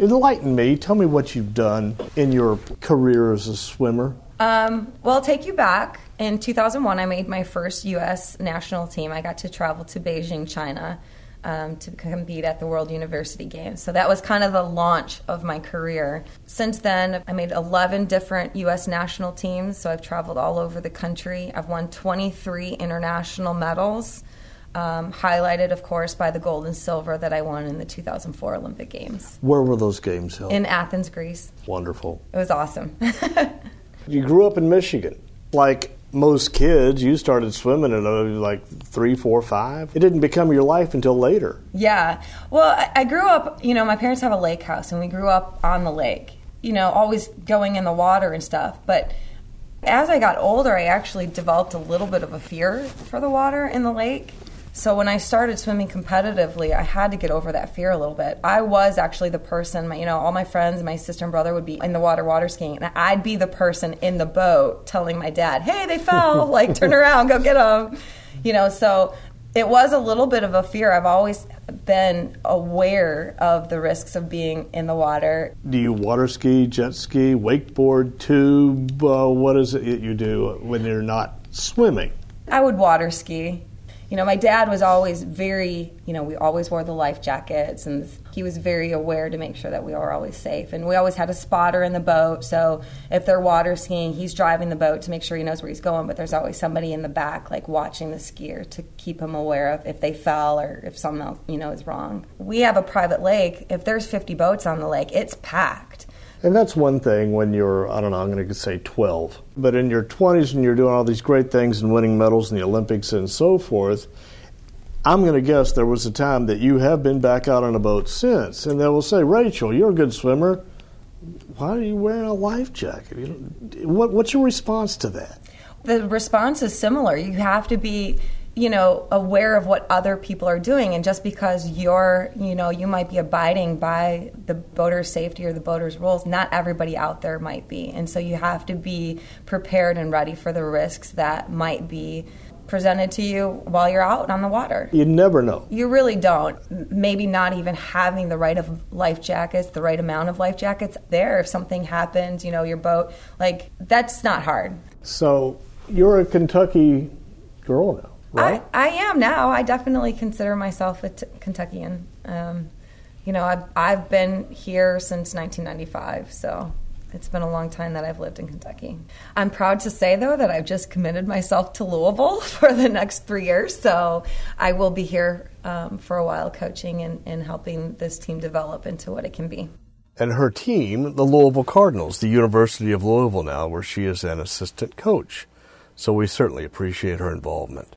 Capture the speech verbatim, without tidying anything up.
enlighten me. Tell me what you've done in your career as a swimmer. Um, well, I'll take you back. In two thousand one, I made my first U S national team. I got to travel to Beijing, China, um, to compete at the World University Games. So that was kind of the launch of my career. Since then, I made eleven different U S national teams, so I've traveled all over the country. I've won twenty-three international medals, um, highlighted, of course, by the gold and silver that I won in the two thousand four Olympic Games. Where were those games held? In Athens, Greece. Wonderful. It was awesome. You grew up in Michigan. Like most kids, you started swimming at uh, like three, four, five. It didn't become your life until later. Yeah. Well, I, I grew up, you know, my parents have a lake house, and we grew up on the lake, you know, always going in the water and stuff. But as I got older, I actually developed a little bit of a fear for the water in the lake. So when I started swimming competitively, I had to get over that fear a little bit. I was actually the person, my, you know, all my friends, my sister and brother would be in the water water skiing, and I'd be the person in the boat telling my dad, hey, they fell, like, turn around, go get them. You know, so it was a little bit of a fear. I've always been aware of the risks of being in the water. Do you water ski, jet ski, wakeboard, tube? Uh, what is it you do when you're not swimming? I would water ski. You know, my dad was always very, you know, we always wore the life jackets, and he was very aware to make sure that we were always safe. And we always had a spotter in the boat, so if they're water skiing, he's driving the boat to make sure he knows where he's going, but there's always somebody in the back, like, watching the skier to keep him aware of if they fell or if something else, you know, is wrong. We have a private lake. If there's fifty boats on the lake, it's packed. And that's one thing when you're, I don't know, I'm going to say twelve. But in your twenties and you're doing all these great things and winning medals in the Olympics and so forth, I'm going to guess there was a time that you have been back out on a boat since. And they will say, Rachel, you're a good swimmer. Why are you wearing a life jacket? You know, what, what's your response to that? The response is similar. You have to be, you know, aware of what other people are doing, and just because you're, you know, you might be abiding by the boater's safety or the boater's rules, not everybody out there might be. And so you have to be prepared and ready for the risks that might be presented to you while you're out on the water. You never know. You really don't. Maybe not even having the right of life jackets, the right amount of life jackets there. If something happens, you know, your boat, like, that's not hard. So you're a Kentucky girl now. Right? I, I am now. I definitely consider myself a t- Kentuckian. Um, you know, I've, I've been here since nineteen ninety-five, so it's been a long time that I've lived in Kentucky. I'm proud to say, though, that I've just committed myself to Louisville for the next three years, so I will be here um, for a while coaching and, and helping this team develop into what it can be. And her team, the Louisville Cardinals, the University of Louisville now, where she is an assistant coach. So we certainly appreciate her involvement.